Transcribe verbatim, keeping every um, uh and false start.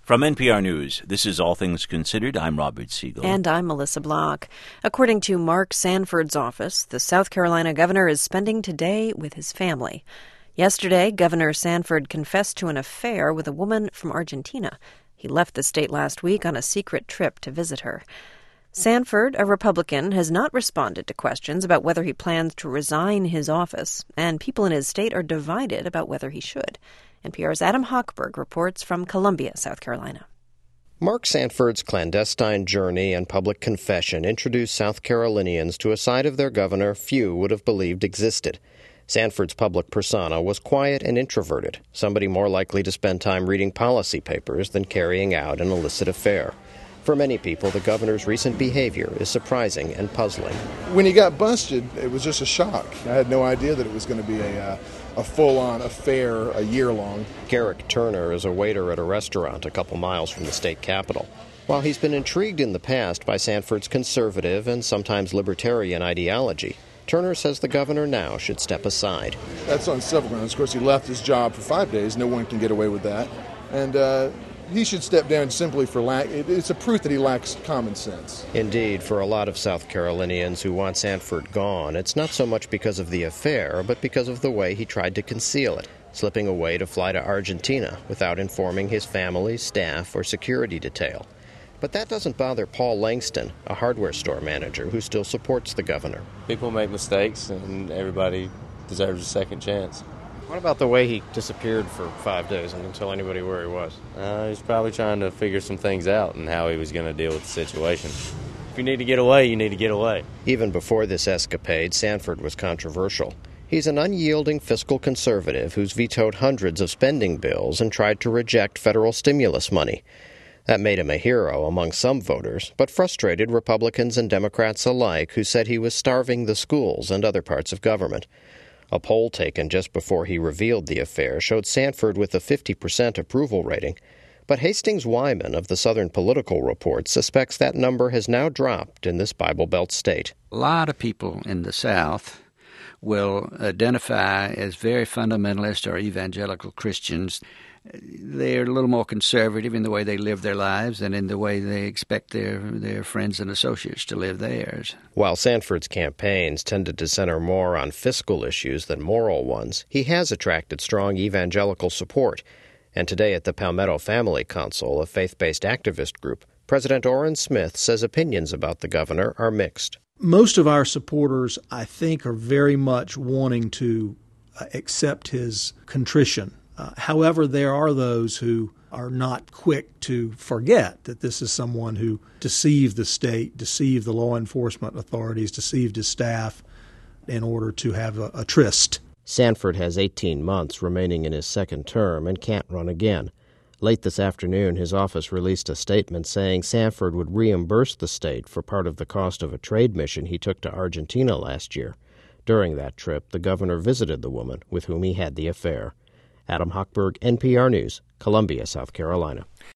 From N P R News, this is All Things Considered. I'm Robert Siegel. And I'm Melissa Block. According to Mark Sanford's office, the South Carolina governor is spending today with his family. Yesterday, Governor Sanford confessed to an affair with a woman from Argentina. He left the state last week on a secret trip to visit her. Sanford, a Republican, has not responded to questions about whether he plans to resign his office, and people in his state are divided about whether he should. N P R's Adam Hochberg reports from Columbia, South Carolina. Mark Sanford's clandestine journey and public confession introduced South Carolinians to a side of their governor few would have believed existed. Sanford's public persona was quiet and introverted, somebody more likely to spend time reading policy papers than carrying out an illicit affair. For many people, the governor's recent behavior is surprising and puzzling. When he got busted, it was just a shock. I had no idea that it was going to be a, uh, a full-on affair a year long. Garrick Turner is a waiter at a restaurant a couple miles from the state capitol. While he's been intrigued in the past by Sanford's conservative and sometimes libertarian ideology, Turner says the governor now should step aside. That's on several grounds. Of course, he left his job for five days. No one can get away with that. And uh, he should step down simply for lack. It's a proof that he lacks common sense. Indeed, for a lot of South Carolinians who want Sanford gone, it's not so much because of the affair, but because of the way he tried to conceal it, slipping away to fly to Argentina without informing his family, staff, or security detail. But that doesn't bother Paul Langston, a hardware store manager who still supports the governor. People make mistakes, and everybody deserves a second chance. What about the way he disappeared for five days and didn't tell anybody where he was? Uh, he's probably trying to figure some things out and how he was going to deal with the situation. If you need to get away, you need to get away. Even before this escapade, Sanford was controversial. He's an unyielding fiscal conservative who's vetoed hundreds of spending bills and tried to reject federal stimulus money. That made him a hero among some voters, but frustrated Republicans and Democrats alike who said he was starving the schools and other parts of government. A poll taken just before he revealed the affair showed Sanford with a fifty percent approval rating. But Hastings Wyman of the Southern Political Report suspects that number has now dropped in this Bible Belt state. A lot of people in the South will identify as very fundamentalist or evangelical Christians. They're a little more conservative in the way they live their lives and in the way they expect their, their friends and associates to live theirs. While Sanford's campaigns tended to center more on fiscal issues than moral ones, he has attracted strong evangelical support. And today at the Palmetto Family Council, a faith-based activist group, President Orrin Smith says opinions about the governor are mixed. Most of our supporters, I think, are very much wanting to uh, accept his contrition. Uh, however, there are those who are not quick to forget that this is someone who deceived the state, deceived the law enforcement authorities, deceived his staff in order to have a, a tryst. Sanford has eighteen months remaining in his second term and can't run again. Late this afternoon, his office released a statement saying Sanford would reimburse the state for part of the cost of a trade mission he took to Argentina last year. During that trip, the governor visited the woman with whom he had the affair. Adam Hochberg, N P R News, Columbia, South Carolina.